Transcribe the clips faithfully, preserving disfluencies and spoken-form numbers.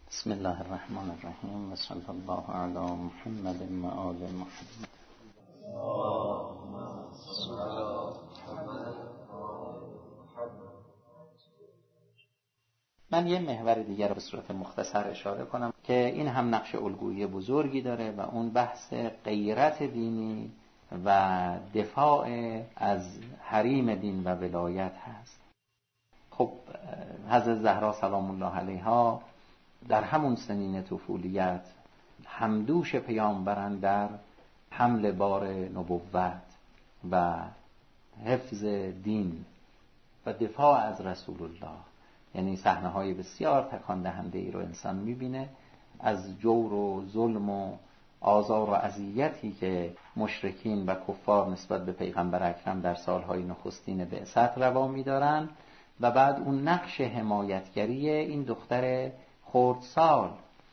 بسم الله الرحمن الرحیم و صلی الله علی محمد و آل محمد. من یه محور دیگر رو به صورت مختصر اشاره کنم که این هم نقش الگویی بزرگی داره و اون بحث غیرت دینی و دفاع از حریم دین و ولایت هست. خب حضرت زهرا سلام الله علیها در همون سنین طفولیت همدوش پیامبران در حمل بار نبوت و حفظ دین و دفاع از رسول الله، یعنی صحنه‌های بسیار تکان دهنده ای رو انسان می‌بینه از جور و ظلم و آزار و اذیتی که مشرکین و کفار نسبت به پیغمبر اکرم در سالهای نخستین بعثت روا می‌دارن و بعد اون نقش حمایتگری این دختر خردسال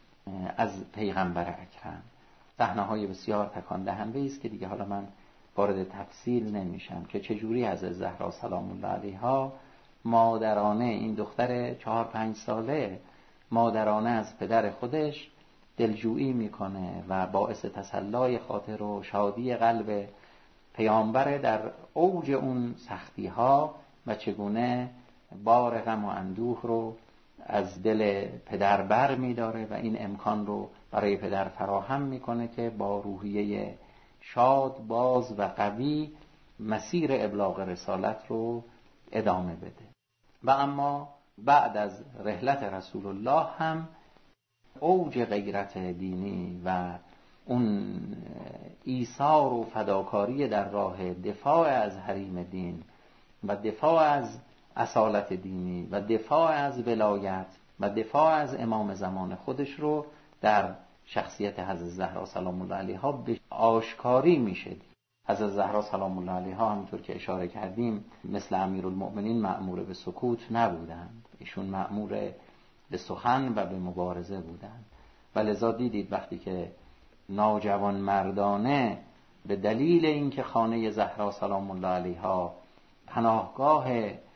از پیغمبر اکرم. صحنه‌های بسیار تکان دهنده است که دیگه حالا من وارد تفصیل نمیشم که چجوری از زهرا سلام الله علیها مادرانه، این دختر چهار پنج ساله مادرانه از پدر خودش دلجویی میکنه و باعث تسلای خاطر و شادی قلب پیامبر در اوج اون سختی ها و چگونه بار غم و اندوه رو از دل پدر بر میداره و این امکان رو برای پدر فراهم میکنه که با روحیه شاد باز و قوی مسیر ابلاغ رسالت رو ادامه بده. و اما بعد از رحلت رسول الله هم اوج غیرت دینی و اون ایثار و فداکاری در راه دفاع از حریم دین و دفاع از اصالت دینی و دفاع از ولایت و دفاع از امام زمان خودش رو در شخصیت حضرت زهرا سلام الله علیها به آشکاری میشه. حضرت زهرا سلام الله علیها همونطور که اشاره کردیم مثل امیرالمؤمنین مأمور به سکوت نبودند، ایشون مأمور به سخن و به مبارزه بودند و لذا دیدید وقتی که ناجوان مردانه به دلیل اینکه خانه زهرا سلام الله علیها پناهگاه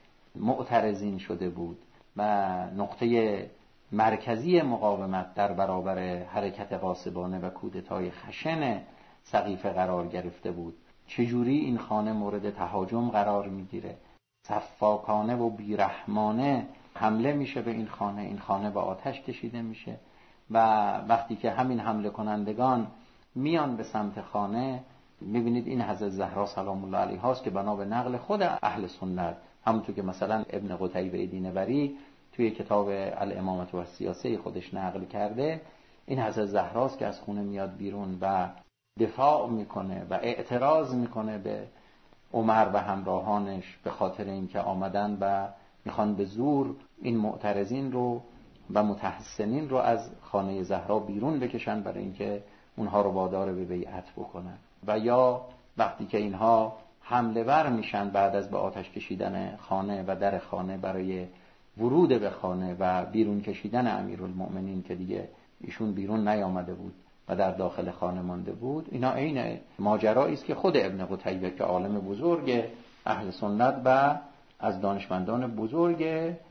معترضین شده بود و نقطه مرکزی مقاومت در برابر حرکت غاصبانه و کودتای خشن سقیفه قرار گرفته بود، چجوری این خانه مورد تهاجم قرار میگیره، سفاکانه و بیرحمانه حمله میشه به این خانه، این خانه به آتش کشیده میشه و وقتی که همین حمله کنندگان میان به سمت خانه میبینید این حضرت زهرا سلام الله علیها است که بنا به نقل خود اهل سنت، همونطور که مثلا ابن قتیبه دینوری توی کتاب الامامة و السیاسه خودش نقل کرده، این حضرت زهراست که از خونه میاد بیرون و دفاع میکنه و اعتراض میکنه به عمر و همراهانش به خاطر اینکه آمدن و میخوان به زور این معترضین رو و متحسنین رو از خانه زهرا بیرون بکشن برای اینکه اونها رو وادار به بیعت بکنن. و یا وقتی که اینها حمله ور میشن بعد از به آتش کشیدن خانه و در خانه برای ورود به خانه و بیرون کشیدن امیرالمؤمنین که دیگه ایشون بیرون نیامده بود و در داخل خانه مانده بود، اینا عین ماجرایی است که خود ابن قتیبه که عالم بزرگ اهل سنت و از دانشمندان بزرگ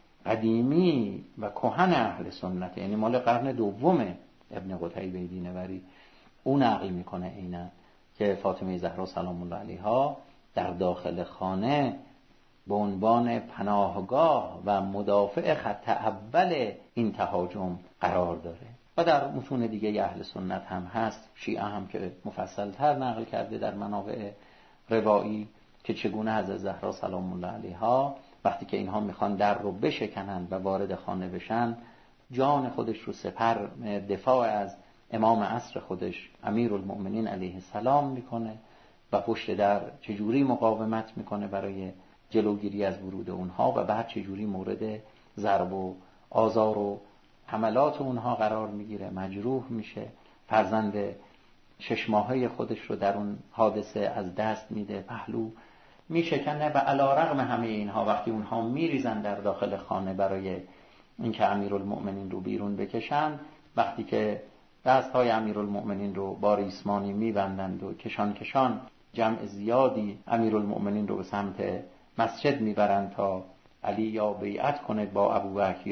قدیمی و کهن اهل سنت، یعنی مال قرن دوم ابن قتیبه دینوری، اون نقل میکنه عیناً که فاطمه زهرا سلام الله علیها در داخل خانه به عنوان پناهگاه و مدافع خط اول این تهاجم قرار داره. و در متون دیگه اهل سنت هم هست، شیعه هم که مفصل‌تر نقل کرده در منابع روایی که چگونه حضرت زهرا سلام الله علیها وقتی که اینها میخوان در رو بشکنن و وارد خانه بشن، جان خودش رو سپر دفاع از امام عصر خودش امیرالمؤمنین علیه السلام میکنه و پشت در چجوری مقاومت میکنه برای جلوگیری از ورود اونها و بعد چجوری مورد ضرب و آزار و حملات اونها قرار میگیره، مجروح میشه، فرزند شش ماهه خودش رو در اون حادثه از دست میده، پهلو میشکنه و علی رغم همه اینها وقتی اونها میریزن در داخل خانه برای اینکه امیرالمؤمنین رو بیرون بکشن، وقتی که دستهای امیرالمؤمنین رو با ریسمانی میبندند و کشان کشان جمع زیادی امیرالمؤمنین رو به سمت مسجد میبرند تا علی یا بیعت کنه با ابوبکر یا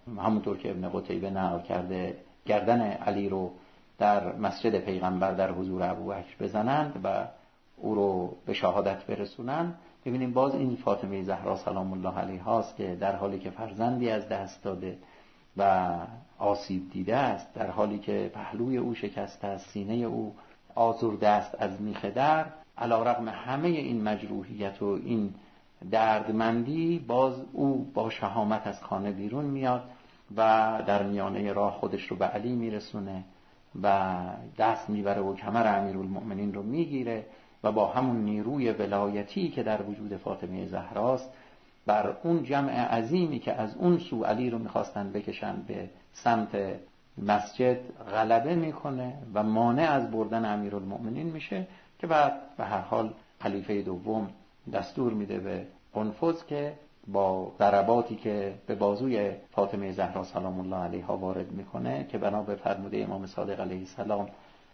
همونطور که ابن قتیبه نقل کرده گردن علی رو در مسجد پیغمبر در حضور ابوبکر بزنند و او رو به شهادت برسونن، ببینیم باز این فاطمه زهرا سلام الله علیها است که در حالی که فرزندی از دست داده و آسیب دیده است، در حالی که پهلوی او شکسته است، سینه او آزرده است از میخ در، علیرغم همه این مجروحیت و این دردمندی، باز او با شهامت از خانه بیرون میاد و در میانه راه خودش رو به علی میرسونه و دست میبره و کمر امیرالمؤمنین رو میگیره و با همون نیروی ولایتی که در وجود فاطمه زهراست بر اون جمع عظیمی که از اون سو علی رو میخواستن بکشن به سمت مسجد غلبه میکنه و مانع از بردن امیرالمؤمنین میشه، که بعد به هر حال خلیفه دوم دستور میده به قنفذ که با ضرباتی که به بازوی فاطمه زهرا سلام الله علیها وارد میکنه که بنا به فرموده امام صادق علیه السلام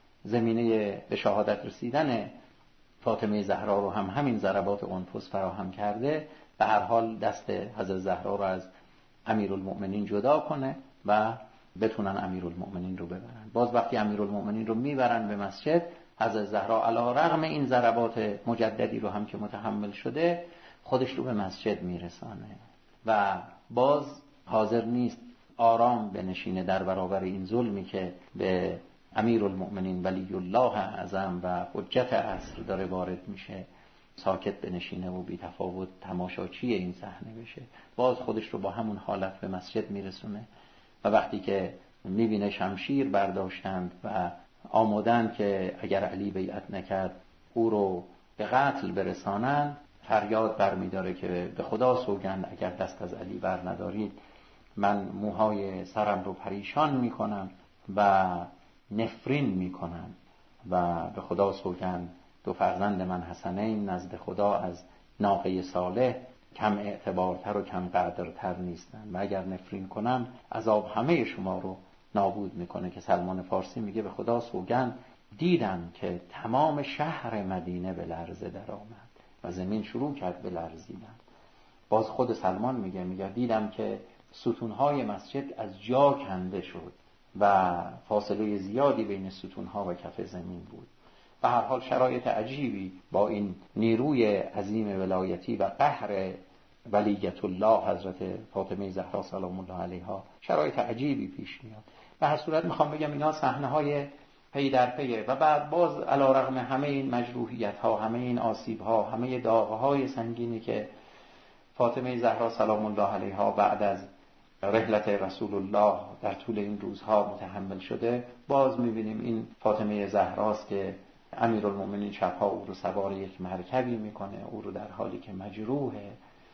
زمینه به شهادت رسیدن فاطمه زهرا رو هم همین ضربات قنفذ فراهم کرده، به هر حال دست حضرت زهرا رو از امیرالمؤمنین جدا کنه و بتونن امیرالمؤمنین رو ببرن. باز وقتی امیرالمؤمنین رو میبرن به مسجد، حضرت زهرا علی رغم این ضربات مجددی رو هم که متحمل شده خودش رو به مسجد میرسانه و باز حاضر نیست آرام بنشینه در برابر این ظلمی که به امیرالمؤمنین ولی الله اعظم و حجت عصر داره وارد میشه، ساکت بنشینه و بی تفاوت تماشاچی این صحنه بشه. باز خودش رو با همون حالت به مسجد میرسونه و وقتی که میبینه شمشیر برداشتند و آمدن که اگر علی بیعت نکرد او رو به قتل برسانند، فریاد برمیداره که به خدا سوگند اگر دست از علی بر ندارید من موهای سرم رو پریشان میکنم و نفرین میکنم و به خدا سوگند دو فرزند من حسنین نزد خدا از ناقه صالح کم اعتبارتر و کم قدرتر نیستن و اگر نفرین کنم عذاب همه شما رو نابود میکنه. که سلمان فارسی میگه به خدا سوگند دیدم که تمام شهر مدینه به لرزه در آمد و زمین شروع کرد به لرزیدن. باز خود سلمان میگه میگه دیدم که ستونهای مسجد از جا کنده شد و فاصله زیادی بین ستونها و کف زمین بود. به هر حال شرایط عجیبی با این نیروی عظیم ولایتی و قهر ولیت الله حضرت فاطمه زهرا سلام الله علیها شرایط عجیبی پیش میاد. به هر صورت میخوام بگم اینا صحنه های پی در پیه و بعد باز علیرغم همه این مجروحیت ها، همه این آسیب ها، همه داغ های سنگینی که فاطمه زهرا سلام الله علیها بعد از رحلت رسول الله در طول این روزها متحمل شده، باز میبینیم این فاطمه زهراست که امیرالمؤمنین شبها او رو سوار یک مرکبی میکنه، او رو در حالی که مجروحه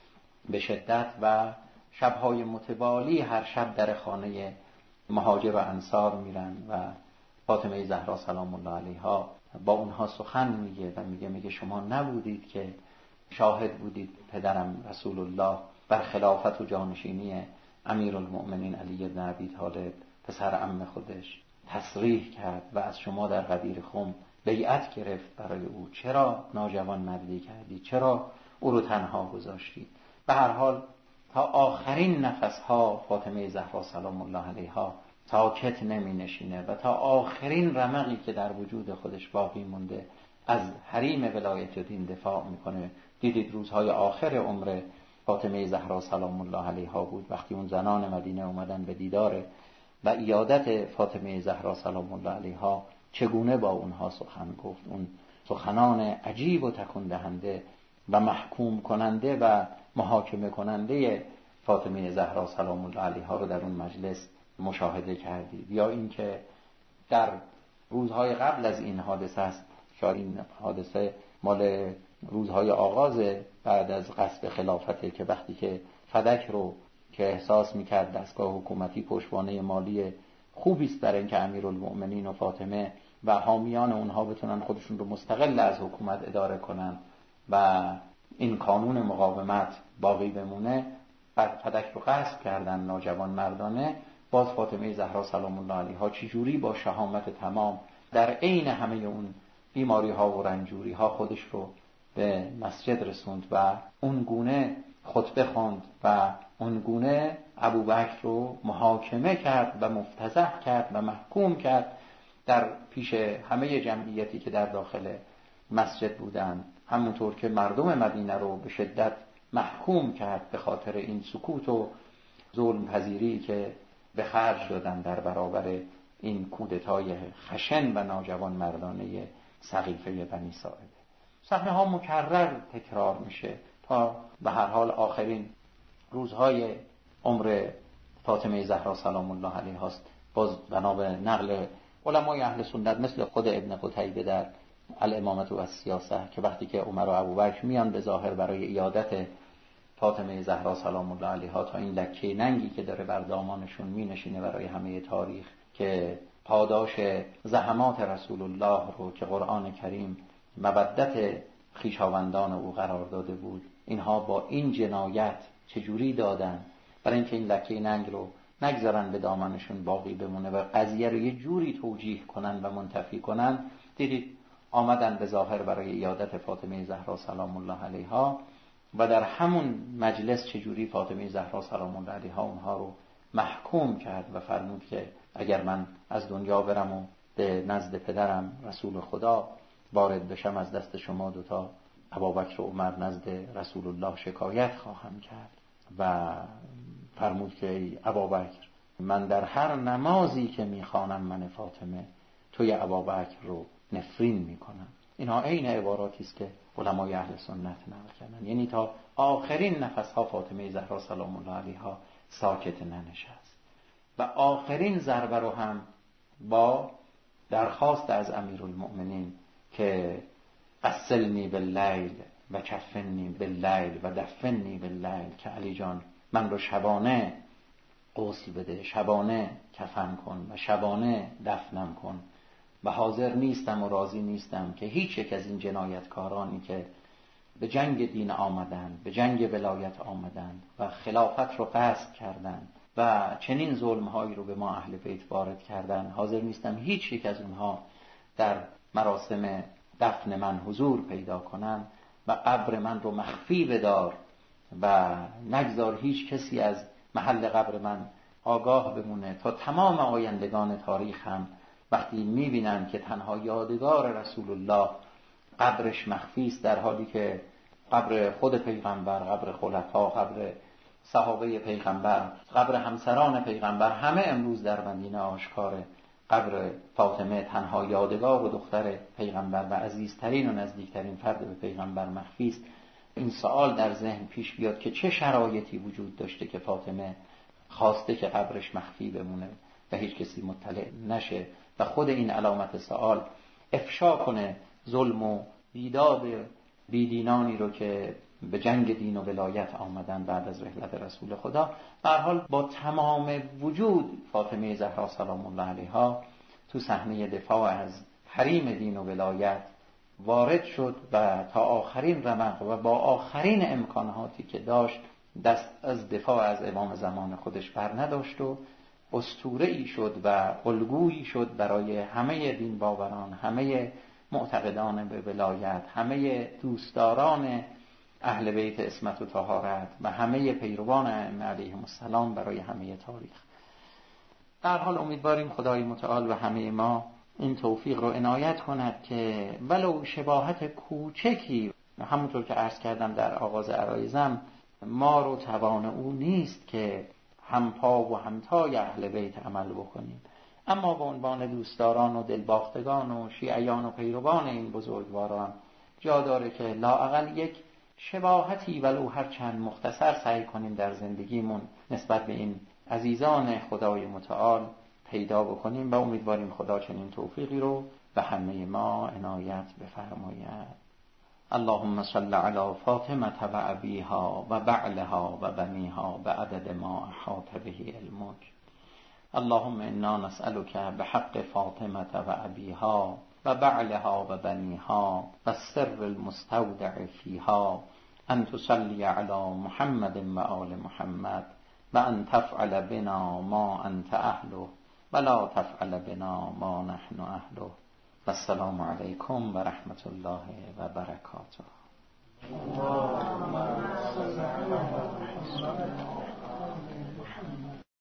به شدت و شبهای متوالی هر شب در خانه مهاجر و انصار میرن و فاطمه زهرا سلام الله علیها با اونها سخن میگه و میگه میگه شما نبودید که شاهد بودید پدرم رسول الله بر خلافت و جانشینی امیرالمؤمنین علی بن ابی طالب پسر عم خودش تصریح کرد و از شما در غدیر خم بیعت گرفت برای او، چرا ناجوان مردی کردی؟ چرا او رو تنها گذاشتی؟ به هر حال تا آخرین نفسها فاطمه زهرا سلام الله علیها ساکت نمی نشینه و تا آخرین رمقی که در وجود خودش باقی مونده از حریم ولایت دین دفاع میکنه. دیدید روزهای آخر عمر فاطمه زهرا سلام الله علیها بود وقتی اون زنان مدینه اومدن به دیدار و عیادت فاطمه زهرا سلام الله علیها چگونه با اونها سخن گفت. اون سخنان عجیب و تکان دهنده و محکوم کننده و محاکمه کننده فاطمه زهرا سلام الله علیها رو در اون مجلس مشاهده کردید. یا اینکه در روزهای قبل از این حادثه است، شاید این حادثه مال روزهای آغاز بعد از غصب خلافته که وقتی که فدک رو که احساس میکرد دستگاه حکومتی پشتوانه مالی خوبی است برای اینکه امیرالمؤمنین و فاطمه و حامیان اونها بتونن خودشون رو مستقل از حکومت اداره کنن و این قانون مقاومت باقی بمونه، بعد فدک رو غصب کردن ناجوان مردانه. باز فاطمه زهرا سلام الله علیها چجوری با شهامت تمام در عین همه اون بیماری ها و رنجوری ها خودش رو به مسجد رسوند و اون گونه خطبه خواند و اون گونه ابوبکر رو محاکمه کرد و مفتضح کرد و محکوم کرد در پیش همه جمعیتی که در داخل مسجد بودند، همونطور که مردم مدینه رو به شدت محکوم کرد به خاطر این سکوت و ظلم پذیری که به خرج دادن در برابر این کودتای خشن و ناجوان مردانه سقیفه بنی ساعده. صحنه ها مکرر تکرار میشه تا به هر حال آخرین روزهای عمر فاطمه زهرا سلام الله علیها است. باز بنا به نقل علمای اهل سنت مثل خود ابن قتیبه در الامامه و السیاسه که وقتی که عمر و ابوبکر میان به ظاهر برای عیادت فاطمه زهرا سلام الله علیها تا این لکه ننگی که داره بر دامانشون مینشینه برای همه تاریخ که پاداش زحمات رسول الله رو که قرآن کریم مودت خویشاوندان او قرار داده بود، اینها با این جنایت چجوری دادن برای اینکه این لکه ننگ رو نگذارن به دامنشون باقی بمونه و قضیه رو یه جوری توجیه کنن و منتفی کنن. دیدید آمدن به ظاهر برای عیادت فاطمه زهرا سلام الله علیها و در همون مجلس چجوری فاطمه زهرا سلام الله علیها اونها رو محکوم کرد و فرمود که اگر من از دنیا برم و به نزد پدرم رسول خدا وارد بشم، از دست شما دوتا ابوبکر و عمر نزد رسول الله شکایت خواهم کرد. و فرمود که ای ابوبکر، من در هر نمازی که میخوانم من فاطمه توی ابوبکر رو نفرین میکنم. اینها عین عباراتی است که علمای اهل سنت نقل کردن، یعنی تا آخرین نفسها فاطمه زهرا سلام الله علیها ساکت ننشست و آخرین ضربه رو هم با درخواست از امیرالمؤمنین که غسلنی باللیل و کفنی باللیل و دفنی باللیل، که علی جان من رو شبانه غسل بده، شبانه کفن کن و شبانه دفنم کن و حاضر نیستم و راضی نیستم که هیچ یک از این جنایتکارانی که به جنگ دین آمدند، به جنگ ولایت آمدند و خلافت رو غصب کردند و چنین ظلم‌هایی رو به ما اهل بیت وارد کردند، حاضر نیستم هیچ یک از اونها در مراسم دفن من حضور پیدا کنن و قبر من رو مخفی بدار و نگذار هیچ کسی از محل قبر من آگاه بمونه تا تمام آیندگان تاریخ هم وقتی میبینن که تنها یادگار رسول الله قبرش مخفی است، در حالی که قبر خود پیغمبر، قبر خلفا، قبر صحابه پیغمبر، قبر همسران پیغمبر همه امروز در مدینه آشکاره، قبر فاطمه تنها یادگار و دختر پیغمبر و عزیزترین و نزدیکترین فرد به پیغمبر مخفی است. این سوال در ذهن پیش بیاد که چه شرایطی وجود داشته که فاطمه خواسته که قبرش مخفی بمونه و هیچ کسی مطلع نشه و خود این علامت سوال افشا کنه ظلم و بیداد بیدینانی رو که به جنگ دین و ولایت آمدن بعد از رحلت رسول خدا. به هر حال با تمام وجود فاطمه زهرا سلام الله علیها تو صحنه دفاع از حریم دین و ولایت وارد شد و تا آخرین رمق و با آخرین امکاناتی که داشت دست از دفاع از امام زمان خودش بر نداشت و اسطوره‌ای شد و الگویی شد برای همه دین باوران، همه معتقدان به ولایت، همه دوستداران اهل بیت عصمت و طهارت و همه پیروان ائمه علیهم السلام برای همه تاریخ. در حال امیدواریم خدای متعال و همه ما این توفیق رو عنایت کند که ولو شباهت کوچکی، همونطور که عرض کردم در آغاز عرایزم، ما رو توان او نیست که همپا و همتای اهل بیت عمل بکنیم، اما به عنوان دوستداران و دلباختگان و شیعیان و پیروان این بزرگواران جا داره که لااقل یک شباهتی ولو هر چند مختصر سعی کنیم در زندگیمون نسبت به این عزیزان خدای متعال پیدا بکنیم و امیدواریم خدا چنین توفیقی رو به همه ما عنایت بفرماید. اللهم صل علی فاطمه و ابیها و بعلها و بنیها بعدد ما احاط به علمک. اللهم انا نسألك بحق فاطمه و ابیها و بعلها و بنیها و السر المستودع فیها ان تصلی علی محمد و آل محمد و ان تفعل بنا ما انت اهله ولا تفعل بنا ما نحن اهله. و السلام علیکم و رحمت الله و برکاته.